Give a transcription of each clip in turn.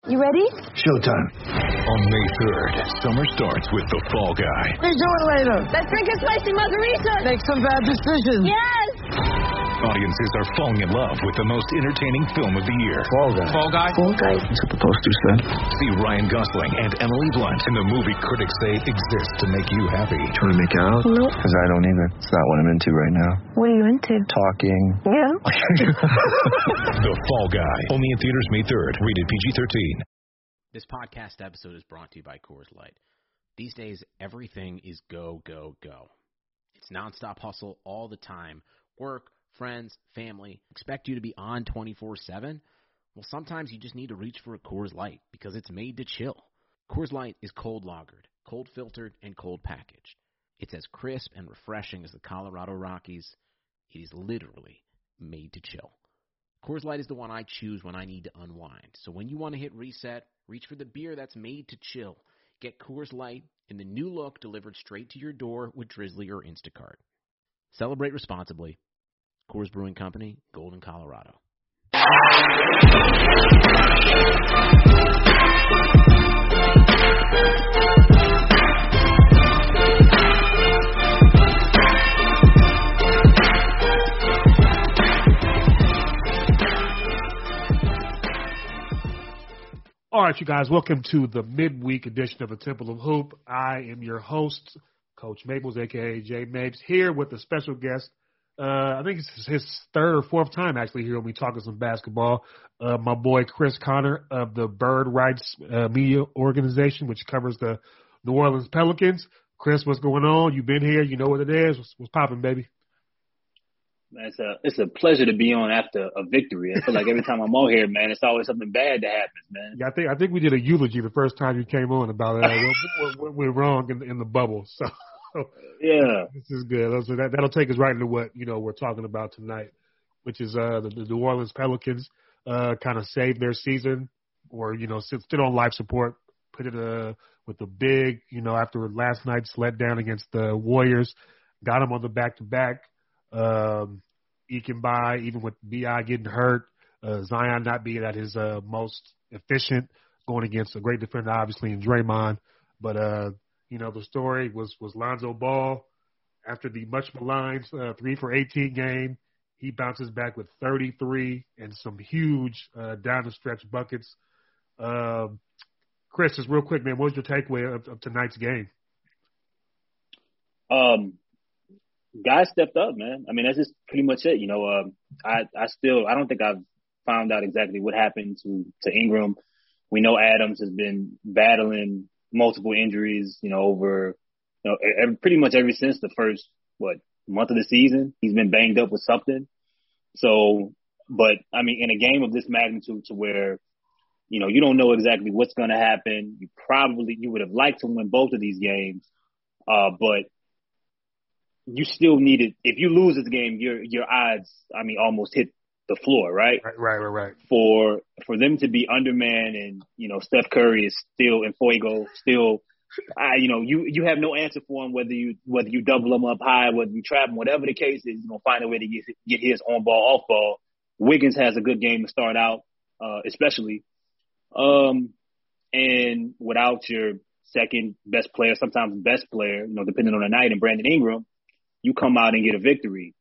You ready? Showtime. On May 3rd, summer starts with The Fall Guy. What are you doing later? Let's drink a spicy margarita. Make some bad decisions. Yes! Audiences are falling in love with the most entertaining film of the year. Fall Guy. Fall Guy? Fall Guy. That's what the poster said. See Ryan Gosling and Emily Blunt in the movie critics say exists to make you happy. Trying to make it out? Nope. Because I don't either. It's not what I'm into right now. What are you into? Talking. Yeah? The Fall Guy. Only in theaters May 3rd. Rated PG-13. This podcast episode is brought to you by Coors Light. These days, everything is go, go, go. It's nonstop hustle all the time. Work, friends, family expect you to be on 24/7. Well, sometimes you just need to reach for a Coors Light because it's made to chill. Coors Light is cold lagered, cold filtered, and cold packaged. It's as crisp and refreshing as the Colorado Rockies. It is literally made to chill. Coors Light is the one I choose when I need to unwind. So when you want to hit reset, reach for the beer that's made to chill. Get Coors Light in the new look delivered straight to your door with Drizzly or Instacart. Celebrate responsibly. Coors Brewing Company, Golden, Colorado. All right, you guys, welcome to the midweek edition of the Temple of Hoop. I am your host, Coach Maples, a.k.a. Jay Mapes, here with a special guest. I think it's his third or fourth time actually here when we talking some basketball. My boy Chris Connor of the Bird Rights Media Organization, which covers the New Orleans Pelicans. Chris, what's going on? You've been here. You know what it is. What's popping, baby? Man, it's a pleasure to be on after a victory. I feel like every time I'm on here, man, it's always something bad that happens, man. Yeah, I think we did a eulogy the first time you came on about what went wrong in the bubble. So yeah, this is good. That'll take us right into what we're talking about tonight, which is the New Orleans Pelicans kind of saved their season, or still on life support. Put it with the big after last night's letdown against the Warriors, got them on the back-to-back. Eking by, even with B.I. getting hurt, Zion not being at his most efficient, going against a great defender, obviously, in Draymond. But, the story was Lonzo Ball. After the much maligned 3 for 18 game, he bounces back with 33 and some huge down-the-stretch buckets. Chris, just real quick, man, what was your takeaway of tonight's game? Guys stepped up, man. I mean, that's just pretty much it. I don't think I've found out exactly what happened to Ingram. We know Adams has been battling multiple injuries, pretty much ever since the first, month of the season. He's been banged up with something. So, but I mean, in a game of this magnitude to where, you don't know exactly what's going to happen. You would have liked to win both of these games. But you still need it. If you lose this game, your odds, almost hit the floor, right? Right. For them to be undermanned and, Steph Curry is still in fuego, you have no answer for him, whether you double him up high, whether you trap him, whatever the case is, you're going to find a way to get his on ball, off ball. Wiggins has a good game to start out, especially. And without your second best player, sometimes best player, depending on the night, and Brandon Ingram, you come out and get a victory.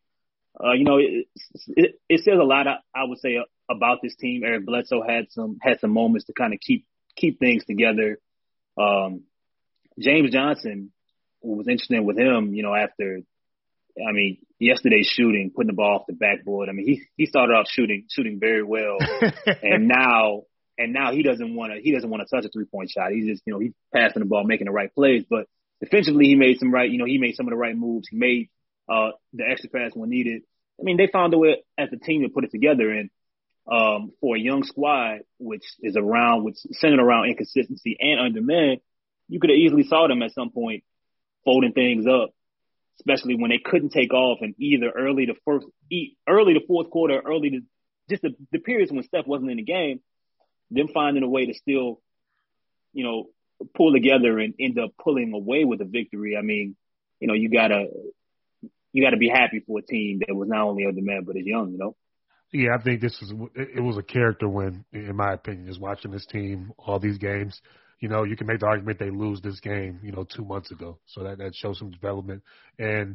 It says a lot, I would say, about this team. Eric Bledsoe had some moments to kind of keep things together. James Johnson, what was interesting with him, after, yesterday's shooting, putting the ball off the backboard. He started off shooting very well, and now he doesn't want to touch a 3-point shot. He's just, he's passing the ball, making the right plays, but defensively, he made some of the right moves. He made the extra pass when needed. They found a way as a team to put it together. And for a young squad, which is centered around inconsistency and undermanned, you could have easily saw them at some point folding things up, especially when they couldn't take off in either early the fourth quarter, just the periods when Steph wasn't in the game. Them finding a way to still, pull together and end up pulling away with a victory. You gotta be happy for a team that was not only undermanned but is young. Yeah, I think it was a character win, in my opinion, just watching this team, all these games. You know, you can make the argument they lose this game, 2 months ago. So that shows some development. And,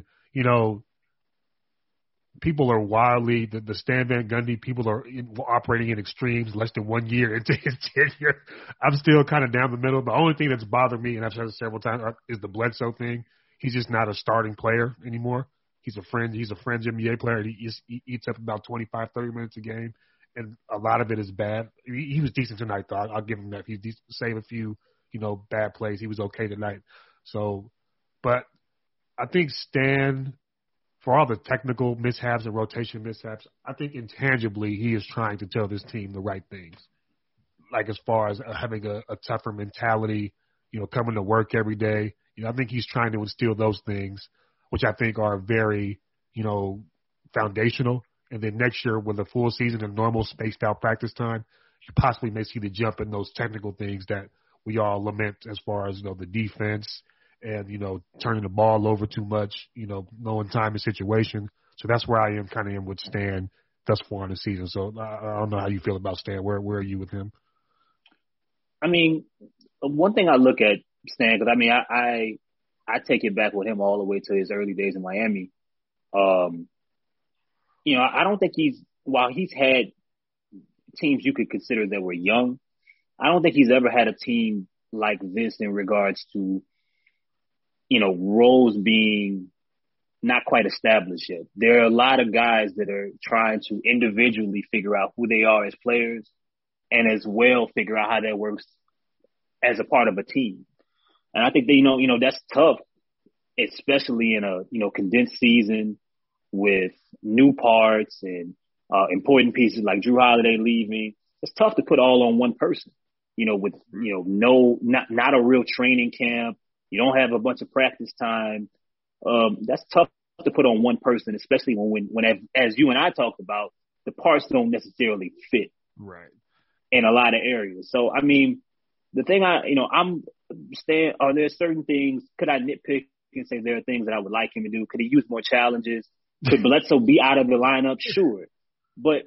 people are wildly, the Stan Van Gundy, people are operating in extremes less than 1 year into his tenure. I'm still kind of down the middle. The only thing that's bothered me, and I've said it several times, is the Bledsoe thing. He's just not a starting player anymore. He's a fringe NBA player. He eats up about 25, 30 minutes a game, and a lot of it is bad. He was decent tonight, though. I'll give him that. He saved a few, bad plays. He was okay tonight. So, but I think Stan, for all the technical mishaps and rotation mishaps, I think intangibly he is trying to tell this team the right things. Like as far as having a tougher mentality, coming to work every day. I think he's trying to instill those things, which I think are very, foundational. And then next year with a full season and normal spaced out practice time, you possibly may see the jump in those technical things that we all lament as far as, the defense and, turning the ball over too much, knowing time and situation. So that's where I am with Stan thus far in the season. So I don't know how you feel about Stan. Where are you with him? I mean, one thing I look at Stan, because I take it back with him all the way to his early days in Miami. I don't think while he's had teams you could consider that were young, I don't think he's ever had a team like this in regards to, roles being not quite established yet. There are a lot of guys that are trying to individually figure out who they are as players and as well figure out how that works as a part of a team. And I think that, that's tough, especially in a, condensed season with new parts and important pieces like Jrue Holiday leaving. It's tough to put all on one person, with, not a real training camp. You don't have a bunch of practice time. That's tough to put on one person, especially when as you and I talked about, the parts don't necessarily fit right in a lot of areas. So, I mean, the thing are there certain things, could I nitpick and say there are things that I would like him to do? Could he use more challenges? Could Bledsoe be out of the lineup? Sure. But,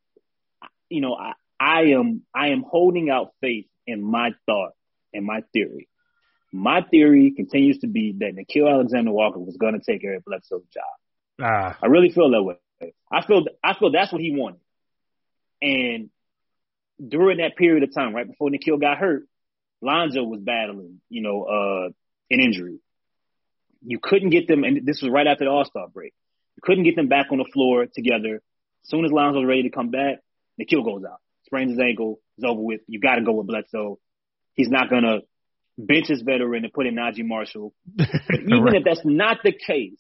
I am holding out faith in my thought and my theory. My theory continues to be that Nickeil Alexander-Walker was going to take Eric Bledsoe's job. I really feel that way. I feel that's what he wanted. And during that period of time, right before Nickeil got hurt, Lonzo was battling, an injury. You couldn't get them, and this was right after the All-Star break. You couldn't get them back on the floor together. As soon as Lonzo was ready to come back, Nickeil goes out, sprains his ankle, it's over with. You got to go with Bledsoe. He's not going to bench his veteran and put in Najee Marshall. But even right. if that's not the case,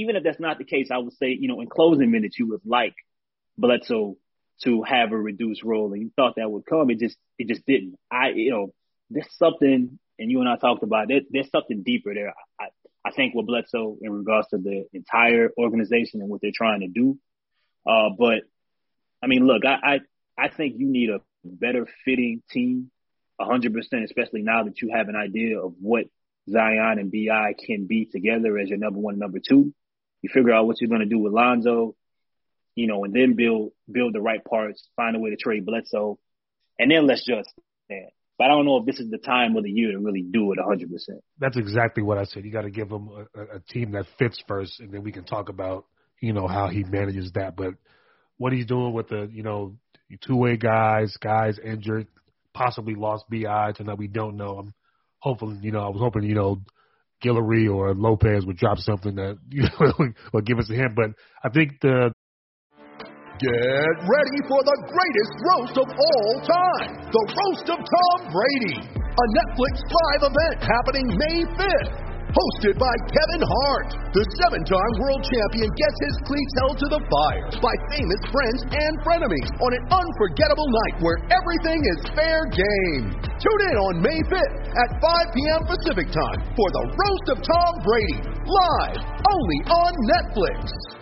I would say, in closing minutes, you would like Bledsoe to have a reduced role, and you thought that would come. It just didn't. There's something, and you and I talked about it, there's something deeper there. I think with Bledsoe in regards to the entire organization and what they're trying to do. But I mean, look, I think you need a better fitting team, 100%, especially now that you have an idea of what Zion and BI can be together as your number one, number two. You figure out what you're going to do with Lonzo, and then build the right parts, find a way to trade Bledsoe, and then let's just stand. But I don't know if this is the time of the year to really do it 100%. That's exactly what I said. You got to give him a team that fits first, and then we can talk about, how he manages that. But what he's doing with the, two-way guys injured, possibly lost BI tonight, we don't know. I'm hoping, I was hoping, Guillory or Lopez would drop something that, would give us a hint. But I think Get ready for the greatest roast of all time, the Roast of Tom Brady, a Netflix live event happening May 5th. Hosted by Kevin Hart, the 7-time world champion gets his cleats held to the fire by famous friends and frenemies on an unforgettable night where everything is fair game. Tune in on May 5th at 5 p.m. Pacific time for the Roast of Tom Brady, live only on Netflix.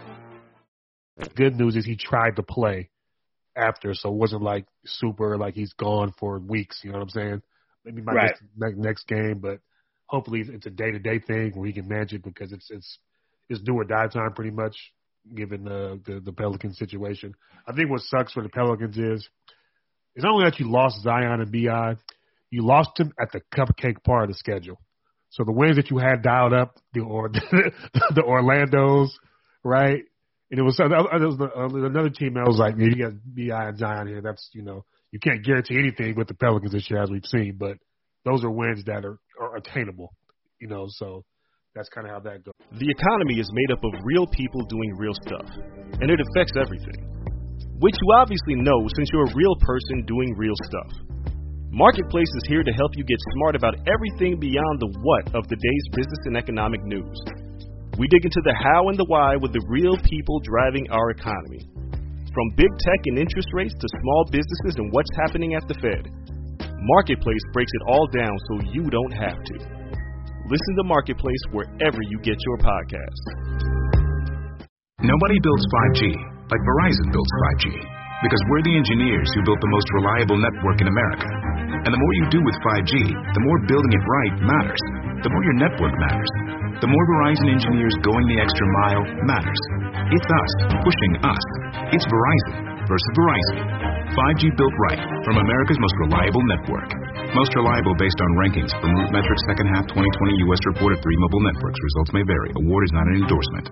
Good news is he tried to play after, so it wasn't like super like he's gone for weeks. You know what I'm saying? Maybe might miss next game, but hopefully it's a day-to-day thing where he can manage it because it's do or die time pretty much. given the Pelicans situation. I think what sucks for the Pelicans is it's not only that you lost Zion and B.I., you lost him at the cupcake part of the schedule. So the wins that you had dialed up, the Orlandos, right? And it was another team that was like, you got B.I. and Zion here. That's, you can't guarantee anything with the Pelicans this year, as we've seen, but those are wins that are attainable, so that's kind of how that goes. The economy is made up of real people doing real stuff, and it affects everything, which you obviously know since you're a real person doing real stuff. Marketplace is here to help you get smart about everything beyond the what of the day's business and economic news. We dig into the how and the why with the real people driving our economy. From big tech and interest rates to small businesses and what's happening at the Fed, Marketplace breaks it all down so you don't have to. Listen to Marketplace wherever you get your podcasts. Nobody builds 5G like Verizon builds 5G, because we're the engineers who built the most reliable network in America. And the more you do with 5G, the more building it right matters. The more your network matters. The more Verizon engineers going the extra mile matters. It's us pushing us. It's Verizon versus Verizon. 5G built right from America's most reliable network. Most reliable based on rankings from RootMetrics second half 2020 U.S. report of 3 mobile networks. Results may vary. Award is not an endorsement.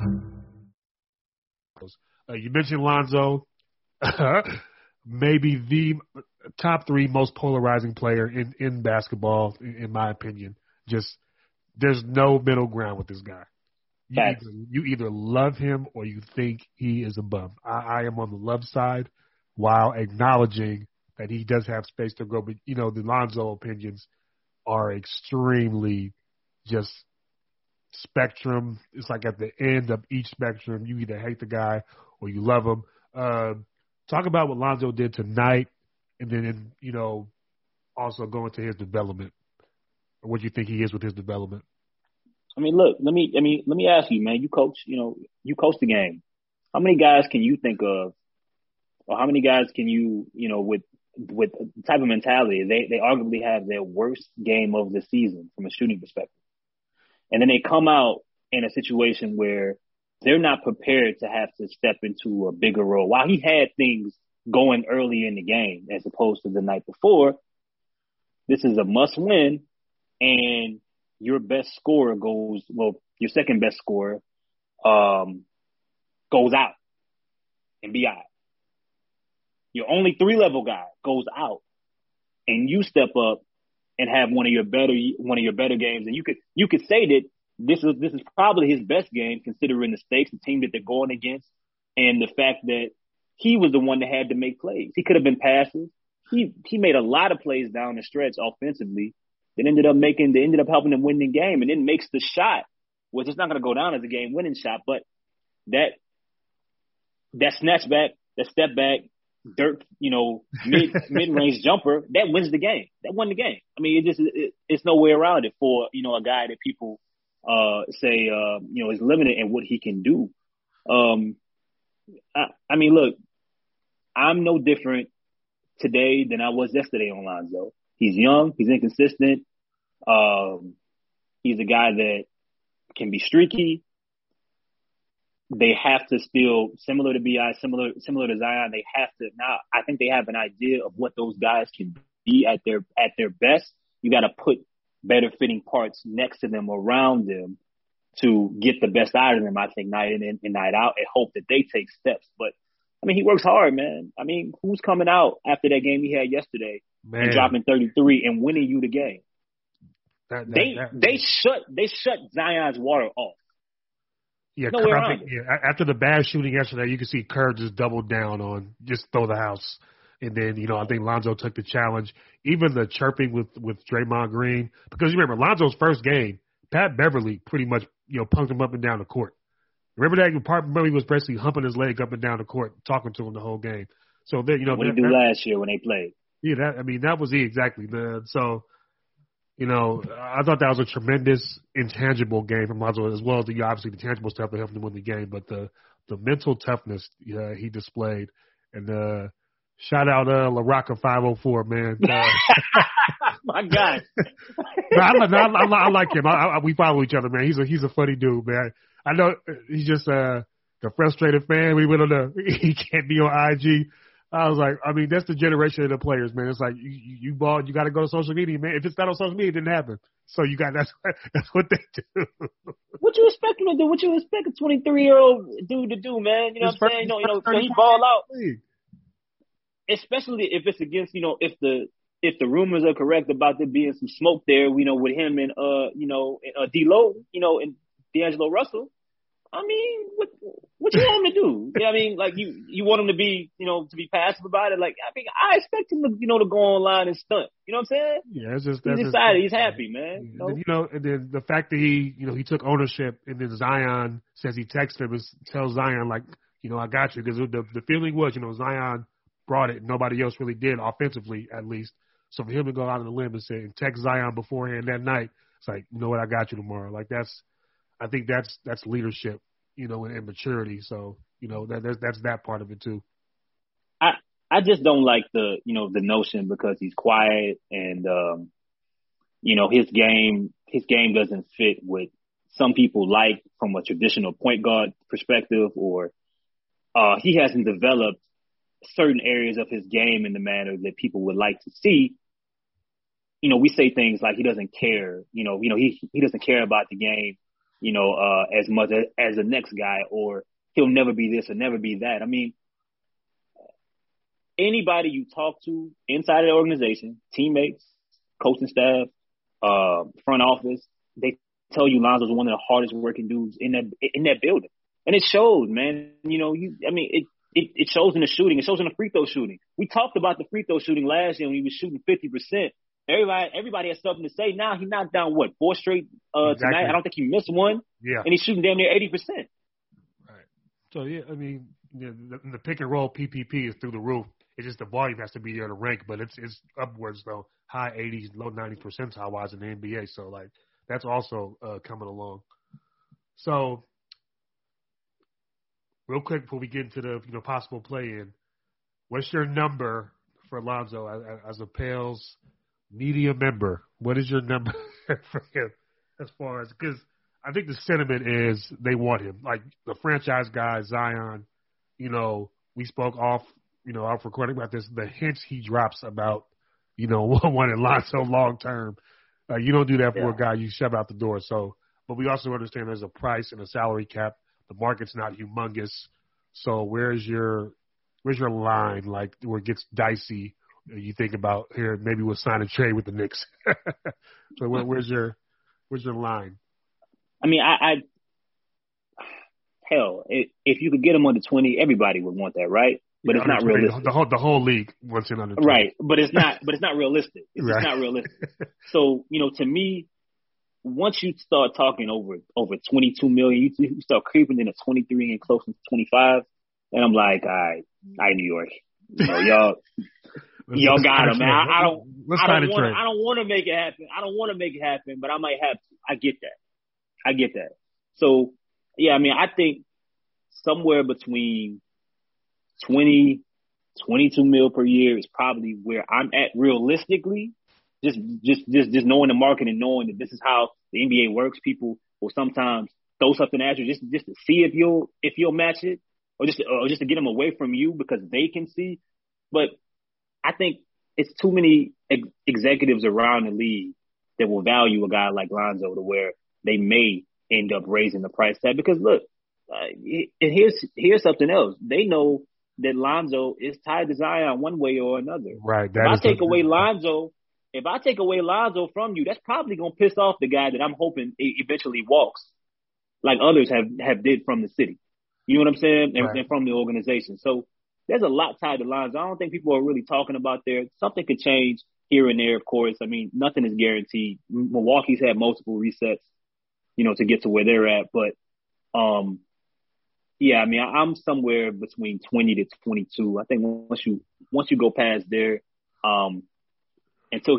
You mentioned Lonzo. Maybe the top 3 most polarizing player in basketball, in my opinion. Just there's no middle ground with this guy. You either love him or you think he is a bum. I am on the love side while acknowledging that he does have space to grow. But, the Lonzo opinions are extremely just spectrum. It's like at the end of each spectrum, you either hate the guy or you love him. Talk about what Lonzo did tonight and then, also go into his development. Or what do you think he is with his development? I mean, look, let me ask you, man, you coach the game. How many guys can you think of, or how many guys can you, with the type of mentality, they arguably have their worst game of the season from a shooting perspective. And then they come out in a situation where they're not prepared to have to step into a bigger role. While he had things going early in the game as opposed to the night before, this is a must win, and your best scorer your second best scorer goes out and B.I. Your only 3-level guy goes out, and you step up and have one of your better games. And you could say that this is probably his best game considering the stakes, the team that they're going against, and the fact that he was the one that had to make plays. He could have been passive. He made a lot of plays down the stretch offensively that ended up helping them win the game, and then makes the shot, which is not going to go down as a game-winning shot, but that snatchback, that step back, mid-range jumper, that wins the game. That won the game. I mean, it's no way around it for, a guy that people say, is limited in what he can do. I mean, look, I'm no different today than I was yesterday on Lonzo. He's young. He's inconsistent. He's a guy that can be streaky. They have to still, similar to B.I., similar to Zion, they have to now. I think they have an idea of what those guys can be at their best. You got to put better fitting parts next to them, around them, to get the best out of them. I think night in and night out, and hope that they take steps. But I mean, he works hard, man. I mean, who's coming out after that game he had yesterday and dropping 33 and winning you the game? They shut Zion's water off. Yeah, after the bad shooting yesterday, you can see Kerr just doubled down on just throw the house. And then, I think Lonzo took the challenge. Even the chirping with Draymond Green. Because you remember, Lonzo's first game, Pat Beverly pretty much, punked him up and down the court. Remember that part where he was basically humping his leg up and down the court, talking to him the whole game. So then, what he do last year when they played. Yeah, that was exactly, man. So, I thought that was a tremendous intangible game from Lonzo, as well as obviously the tangible stuff that helped him win the game. But the mental toughness he displayed, and shout out LaRocca 504, man. My God, I like him. We follow each other, man. He's a funny dude, man. I know he's just the the frustrated fan. We went on he can't be on IG. I was like, I mean, that's the generation of the players, man. It's like you ball, you got to go to social media, man. If it's not on social media, it didn't happen. So that's what they do. What you expect him to do? What you expect a 23-year-old dude to do, man? You know what I'm saying? He ball out. Especially if it's against, if the rumors are correct about there being some smoke there, with him and D-Lo, and D'Angelo Russell. I mean, what you want him to do? I mean, like you want him to be, to be passive about it. Like, I mean, I expect him to, to go online and stunt. You know what I'm saying? Yeah, it's just he's excited. He's happy, man. And then the fact that he took ownership, and then Zion says he texted him and tells Zion like, I got you, because the feeling was, Zion brought it, and nobody else really did offensively, at least. So for him to go out on the limb and say and text Zion beforehand that night, it's like, you know what, I got you tomorrow. Like I think that's leadership, and maturity. So, that's that part of it too. I just don't like the notion because he's quiet and, his game doesn't fit what some people like from a traditional point guard perspective, or he hasn't developed certain areas of his game in the manner that people would like to see. We say things like he doesn't care, he doesn't care about the game, as much as the next guy, or he'll never be this or never be that. I mean, anybody you talk to inside of the organization, teammates, coaching staff, front office, they tell you Lonzo's one of the hardest working dudes in that building. And it shows, man. It shows in the shooting. It shows in the free throw shooting. We talked about the free throw shooting last year when he was shooting 50%. Everybody has something to say. Now he knocked down, 4 straight tonight? I don't think he missed one. Yeah. And he's shooting damn near 80%. Right. So, yeah, I mean, the pick and roll PPP is through the roof. It's just the volume has to be there to rank, but it's upwards, though, high 80s, low 90s percentile-wise in the NBA. So, like, that's also coming along. So, real quick before we get into the possible play-in, what's your number for Lonzo as a Pales media member? What is your number for him as far as – because I think the sentiment is they want him. Like, the franchise guy, Zion, we spoke off recording about this, the hints he drops about, wanting Lonzo long-term. You don't do that for a guy you shove out the door. So, but we also understand there's a price and a salary cap. The market's not humongous. So where's your line, like, where it gets dicey? You think about here, maybe we'll sign a trade with the Knicks. So where's your line? I mean, if you could get him under 20, everybody would want that, right? But it's not realistic. The whole league wants him under 20. Right, but it's not realistic. It's just not realistic. So, to me, once you start talking over 22 million, you start creeping into 23 and close to 25, and I'm like, all right, New York, y'all got him, man. I don't want to make it happen. I don't want to make it happen, but I might have to. I get that. So, yeah, I mean, I think somewhere between 20, 22 mil per year is probably where I'm at realistically. Just knowing the market and knowing that this is how the NBA works, people will sometimes throw something at you just to see if you'll match it, or just to get them away from you because they can see. But I think it's too many executives around the league that will value a guy like Lonzo to where they may end up raising the price tag. Because look, here's something else. They know that Lonzo is tied to Zion one way or another. Right. If I take away Lonzo from you, that's probably going to piss off the guy that I'm hoping eventually walks, like others have did from the city. You know what I'm saying? And from the organization. So there's a lot tied to Lonzo. I don't think people are really talking about there. Something could change here and there, of course. I mean, nothing is guaranteed. Milwaukee's had multiple resets, to get to where they're at. But, yeah, I mean, I'm somewhere between 20 to 22. I think once you go past there, until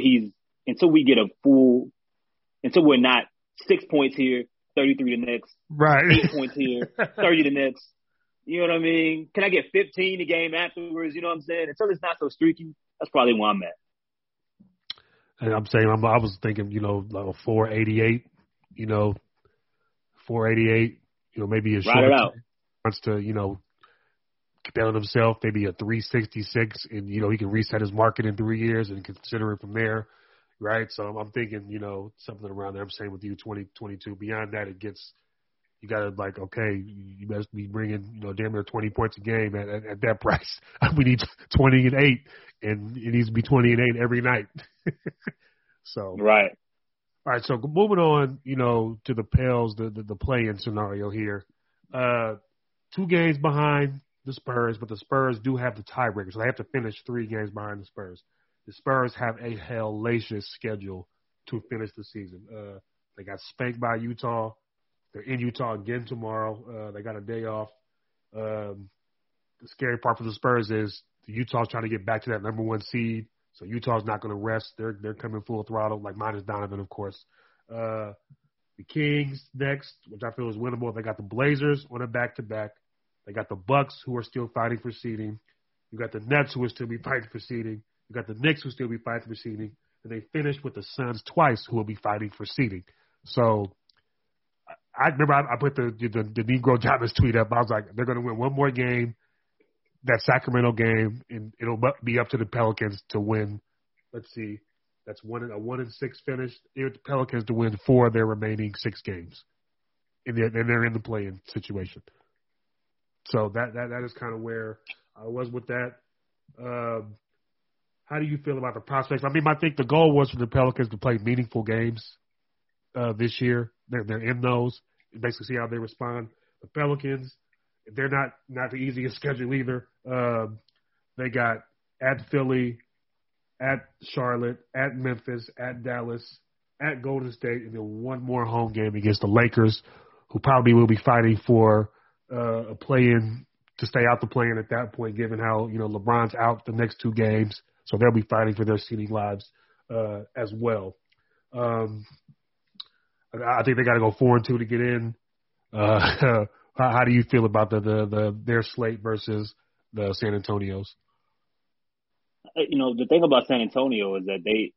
we're not 6 points here, 33 the next, right? 8 points here, 30 the next. You know what I mean? Can I get 15 the game afterwards? You know what I'm saying? Until it's not so streaky, that's probably where I'm at. And I'm saying I was thinking, like a 488, 488, maybe a short. Ride it out. wants to, bet on himself, maybe a 366, and, he can reset his market in 3 years and consider it from there, right? So I'm thinking, something around there. I'm saying with you, 2022. Beyond that, you got to, okay, you must be bringing, damn near 20 points a game at that price. We need 20 and 8, and it needs to be 20 and 8 every night. So right. All right, so moving on, to the Pels, the play-in scenario here. 2 games behind the Spurs, but the Spurs do have the tiebreaker, so they have to finish 3 games behind the Spurs. The Spurs have a hellacious schedule to finish the season. They got spanked by Utah. They're in Utah again tomorrow. They got a day off. The scary part for the Spurs is Utah's trying to get back to that number 1 seed, so Utah's not going to rest. They're coming full throttle, like minus Donovan, of course. The Kings next, which I feel is winnable. They got the Blazers on a back-to-back. They got the Bucks, who are still fighting for seeding. You got the Nets, who will still be fighting for seeding. You got the Knicks, who will still be fighting for seeding. And they finished with the Suns twice, who will be fighting for seeding. So I remember I put the Negro Giants tweet up. I was like, they're going to win one more game, that Sacramento game, and it'll be up to the Pelicans to win. Let's see, that's a 1-6 finish. The Pelicans to win 4 of their remaining 6 games, and they're in the play-in situation. So that is kind of where I was with that. How do you feel about the prospects? I mean, I think the goal was for the Pelicans to play meaningful games this year. They're in those. Basically see how they respond. The Pelicans, they're not the easiest schedule either. They got at Philly, at Charlotte, at Memphis, at Dallas, at Golden State, and then one more home game against the Lakers, who probably will be fighting for a play-in to stay out the play-in at that point, given how, LeBron's out the next 2 games. So they'll be fighting for their seeding lives as well. I think they got to go 4-2 to get in. How do you feel about their slate versus the San Antonio's? The thing about San Antonio is that they,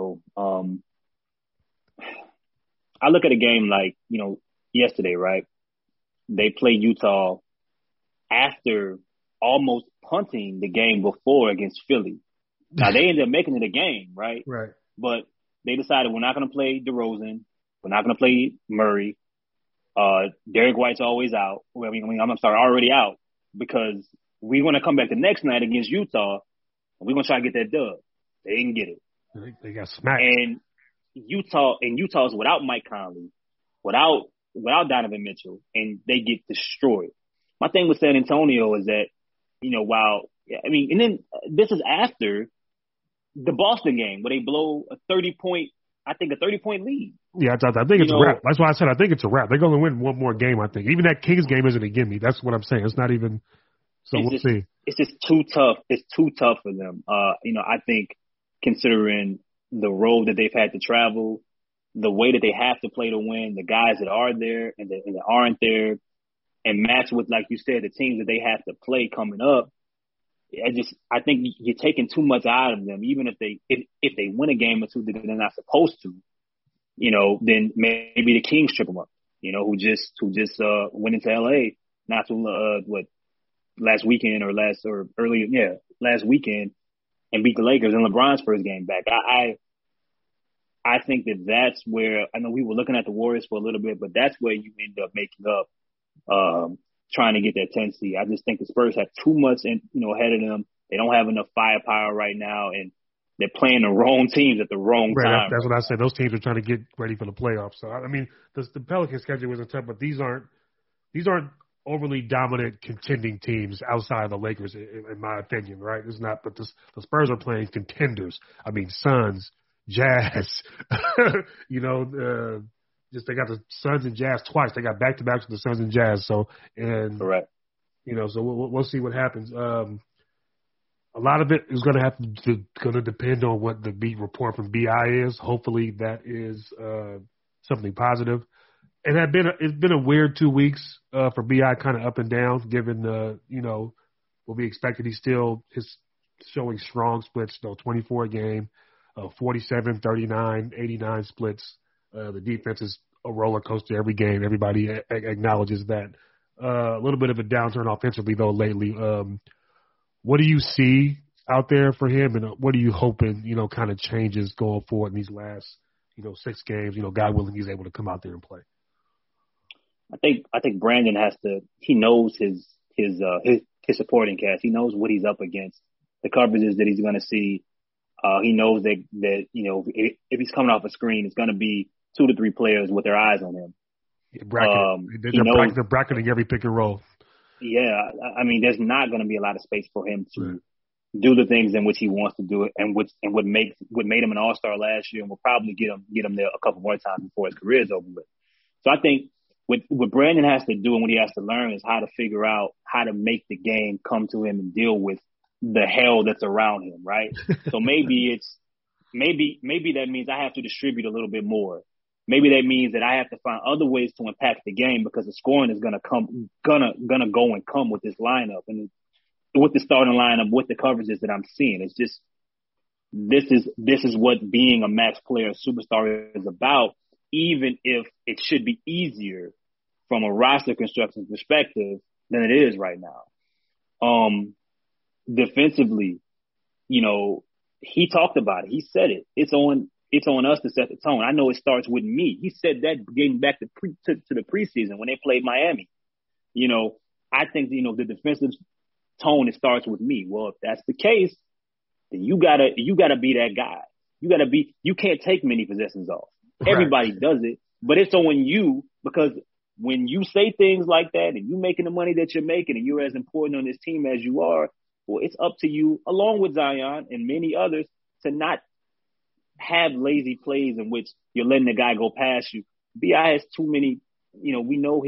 I look at a game like, yesterday, right? They played Utah after almost punting the game before against Philly. Now, they ended up making it a game, right? Right. But they decided we're not going to play DeRozan. We're not going to play Murray. Derek White's always out. Already out, because we want to come back the next night against Utah, and we're going to try to get that dub. They didn't get it. They got smacked. And Utah's without Mike Conley, without Donovan Mitchell, and they get destroyed. My thing with San Antonio is that, and then this is after the Boston game where they blow a 30-point lead. Yeah, I think it's a wrap. That's why I said I think it's a wrap. They're going to win one more game, I think. Even that Kings game isn't a gimme. That's what I'm saying. It's not even – so we'll see. It's just too tough. It's too tough for them. I think considering the road that they've had to travel, the way that they have to play to win, the guys that are there and that aren't there, and match with, like you said, the teams that they have to play coming up, I think you're taking too much out of them. Even if they win a game or 2 that they're not supposed to, then maybe the Kings trip them up. Who just went into LA not too last weekend last weekend and beat the Lakers in LeBron's first game back. I think that's where, I know we were looking at the Warriors for a little bit, but that's where you end up making up, trying to get that 10 seed. I just think the Spurs have too much, ahead of them. They don't have enough firepower right now, and they're playing the wrong teams at the wrong time. That's what I said. Those teams are trying to get ready for the playoffs. So I mean, the Pelicans schedule wasn't tough, but these aren't overly dominant contending teams outside of the Lakers, in my opinion. Right? It's not. But the Spurs are playing contenders. I mean, Suns, Jazz. Just they got the Suns and Jazz twice. They got back-to-backs with the Suns and Jazz. So correct. So we'll see what happens. A lot of it is going to depend on what the beat report from BI is. Hopefully that is something positive. It's been a weird 2 weeks for BI, kind of up and down, given what we expected. He's showing strong splits, 24 a game, 47, 39, 89 splits. The defense is a roller coaster every game. Everybody acknowledges that. a little bit of a downturn offensively, though, lately. What do you see out there for him, and what are you hoping, kind of changes going forward in these last, 6 games? God willing, he's able to come out there and play. I think Brandon has to. He knows his supporting cast. He knows what he's up against, the coverages that he's going to see. He knows that if he's coming off a screen, it's going to be 2 to 3 players with their eyes on him. They're bracketing every pick and roll. Yeah, I mean, there's not going to be a lot of space for him to do the things in which he wants to do it, and what made him an all-star last year, and will probably get him there a couple more times before his career is over with. So I think what Brandon has to do and what he has to learn is how to figure out how to make the game come to him and deal with the hell that's around him, right? So maybe that means I have to distribute a little bit more. Maybe that means that I have to find other ways to impact the game, because the scoring is gonna go and come with this lineup and with the starting lineup, with the coverages that I'm seeing. It's just this is what being a max player superstar is about, even if it should be easier from a roster construction perspective than it is right now. Defensively, he talked about it. He said it. It's on us to set the tone. I know it starts with me. He said that getting back to the preseason when they played Miami. I think, the defensive tone, it starts with me. Well, if that's the case, then you gotta be that guy. You can't take many possessions off. Right. Everybody does it, but it's on you, because when you say things like that and you making the money that you're making and you're as important on this team as you are, well, it's up to you, along with Zion and many others, to not have lazy plays in which you're letting the guy go past you. B.I. has too many, we know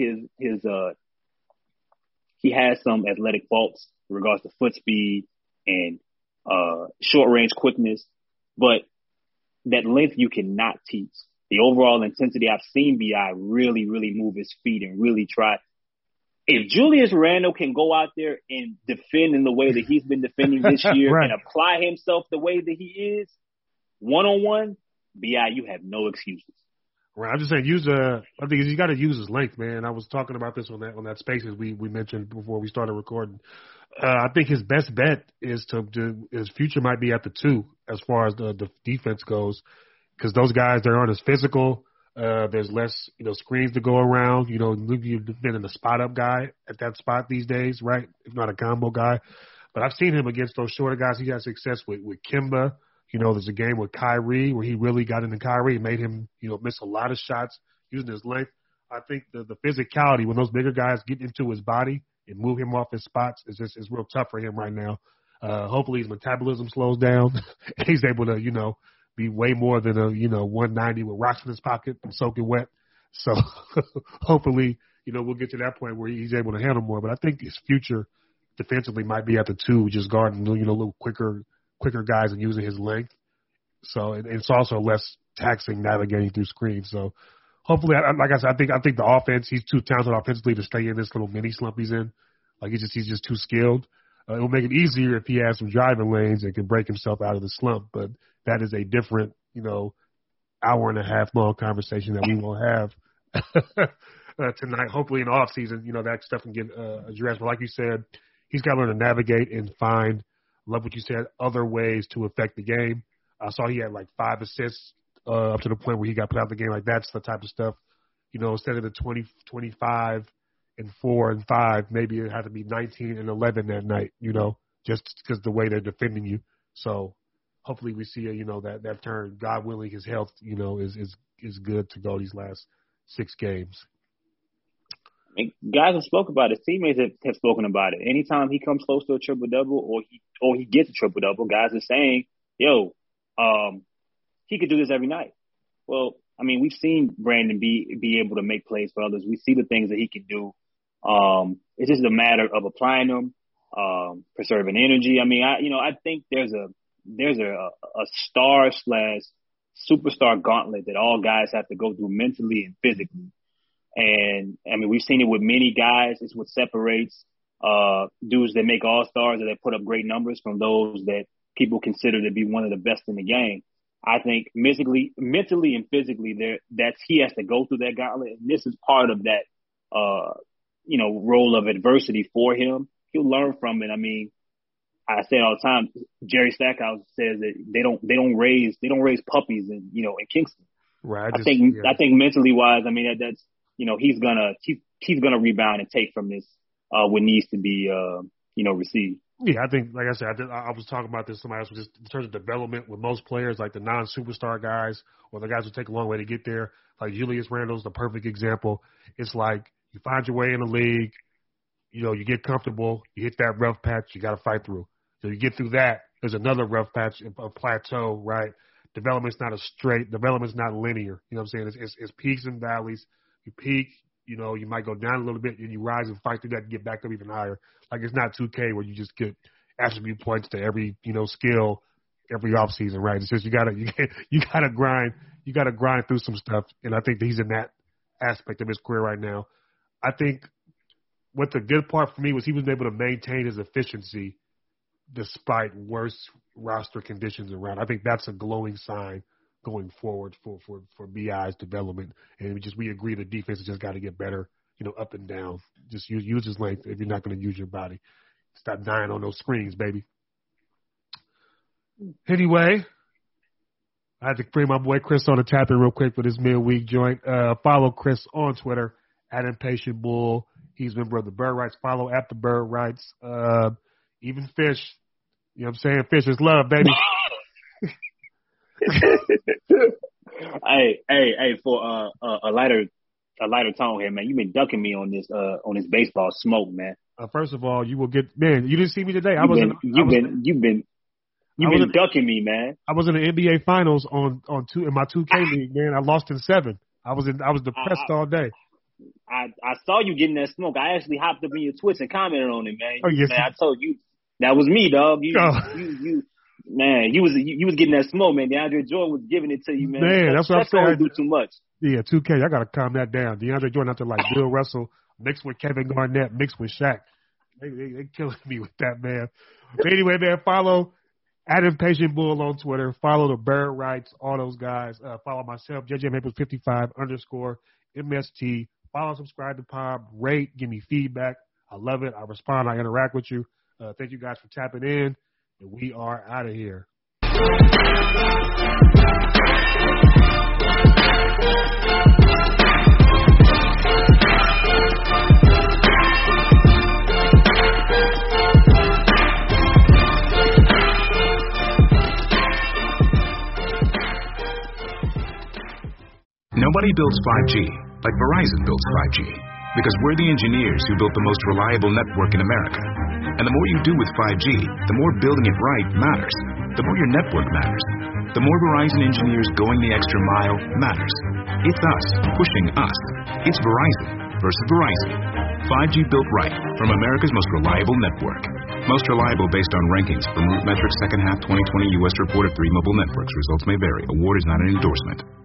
he has some athletic faults in regards to foot speed and short range quickness, but that length you cannot teach. The overall intensity, I've seen B.I. really, really move his feet and really try. If Julius Randle can go out there and defend in the way that he's been defending this year right, and apply himself the way that he is, one-on-one, B.I., you have no excuses. Right. I'm just saying, I think he's got to use his length, man. I was talking about this on that Spaces we mentioned before we started recording. I think his best bet is his future might be at the 2 as far as the defense goes, because those guys, they aren't as physical. There's less, screens to go around. You've been in a spot-up guy at that spot these days, right? If not a combo guy. But I've seen him against those shorter guys. He has success with Kemba. There's a game with Kyrie where he really got into Kyrie and made him, miss a lot of shots using his length. I think the physicality, when those bigger guys get into his body and move him off his spots, is real tough for him right now. Hopefully his metabolism slows down and he's able to, be way more than a 190 with rocks in his pocket and soaking wet. So hopefully, we'll get to that point where he's able to handle more. But I think his future defensively might be at the 2, just guarding, a little quicker guys and using his length. So it's also less taxing navigating through screens. So hopefully, like I said, I think the offense, he's too talented offensively to stay in this little mini slump he's in. Like he's just too skilled. It will make it easier if he has some driving lanes and can break himself out of the slump. But that is a different, hour and a half long conversation that we will have tonight. Hopefully in the off season, that stuff can get addressed. But like you said, he's got to learn to navigate and find, love what you said, other ways to affect the game. I saw he had like 5 assists up to the point where he got put out of the game. Like that's the type of stuff, instead of the 20, 25 and 4 and 5, maybe it had to be 19 and 11 that night, just because the way they're defending you. So hopefully we see that turn. God willing, his health, is good to go these last 6 games. I mean, guys have spoken about it. His teammates have spoken about it. Anytime he comes close to a triple-double or he gets a triple-double, guys are saying, he could do this every night. Well, I mean, we've seen Brandon be able to make plays for others. We see the things that he can do. It's just a matter of applying them, preserving energy. I mean, I think there's a star/superstar gauntlet that all guys have to go through mentally and physically. And I mean, we've seen it with many guys. It's what separates dudes that make all-stars or that put up great numbers from those that people consider to be one of the best in the game. I think mentally and physically, he has to go through that gauntlet. And this is part of that role of adversity for him, he'll learn from it. I mean, I say all the time, Jerry Stackhouse says that they don't raise puppies in Kingston. Right. I think mentally wise, I mean, that's he's gonna rebound and take from this what needs to be received. Yeah, I think, like I said, I was talking about this. Somebody else was just in terms of development with most players, like the non-superstar guys or the guys who take a long way to get there. Like Julius Randle's the perfect example. It's like you find your way in the league, you get comfortable, you hit that rough patch, you got to fight through. So you get through that, there's another rough patch, a plateau, right? Development's not development's not linear. You know what I'm saying? It's peaks and valleys. You peak, you might go down a little bit and you rise and fight through that and get back up even higher. Like it's not 2K where you just get attribute points to every, skill every offseason, right? It's just you gotta grind through some stuff. And I think that he's in that aspect of his career right now. I think what the good part for me was he was able to maintain his efficiency despite worse roster conditions around. I think that's a glowing sign going forward for BI's development. And we agree the defense has just got to get better, up and down. Just use his length if you're not going to use your body. Stop dying on those screens, baby. Anyway, I had to bring my boy Chris on the tap in real quick for this midweek joint. Follow Chris on Twitter @ImpatientBull. He's a member of the Bird Rights. Follow @the Bird Rights. Even Fish, you know what I'm saying? Fish is love, baby. Hey, for a lighter tone here, man. You've been ducking me on this baseball smoke, man. First of all, you will get, man. You didn't see me today. You've been ducking me, man. I was in the NBA Finals in my 2K league, man. I lost in 7. I was depressed all day. I saw you getting that smoke. I actually hopped up in your Twitch and commented on it, man. Oh, yes. Man, I told you that was me, dog. You was getting that smoke, man. DeAndre Jordan was giving it to you, man. Man, that's what I'm saying. Do too much. Yeah, 2K. I gotta calm that down. DeAndre Jordan out there like Bill Russell, mixed with Kevin Garnett, mixed with Shaq. They killing me with that, man. But anyway, man, follow @ImpatientBull on Twitter. Follow the Bird Rights, all those guys. Follow myself, JJMaples55_MST. Follow and subscribe to Pod. Rate, give me feedback. I love it. I respond. I interact with you. Thank you guys for tapping in. And we are out of here. Nobody builds 5G like Verizon builds 5G. Because we're the engineers who built the most reliable network in America. And the more you do with 5G, the more building it right matters. The more your network matters. The more Verizon engineers going the extra mile matters. It's us pushing us. It's Verizon versus Verizon. 5G built right from America's most reliable network. Most reliable based on rankings from RootMetrics second half 2020 U.S. report of 3 mobile networks. Results may vary. Award is not an endorsement.